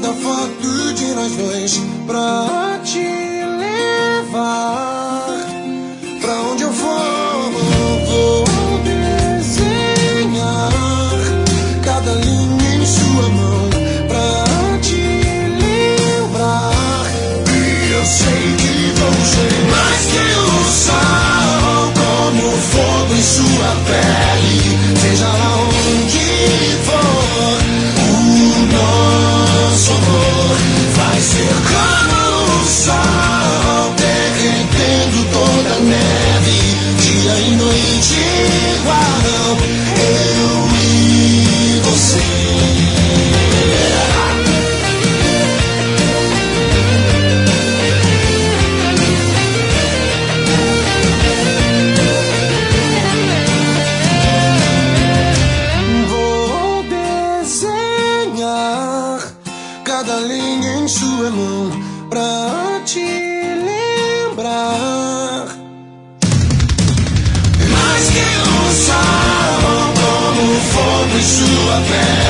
cada foto de nós dois pra te levar. Pra onde eu for, vou desenhar cada linha em sua mão pra te lembrar. E eu sei que vou ser mais que o sol, como o fogo em sua pele. Seja lá onde for, o nosso amor vai ser como o sol, derretendo toda a neve, dia e noite igual, eu e você. Vou desenhar cada linha em sua mão pra te lembrar. Mais que um sol, como o fogo em sua pele.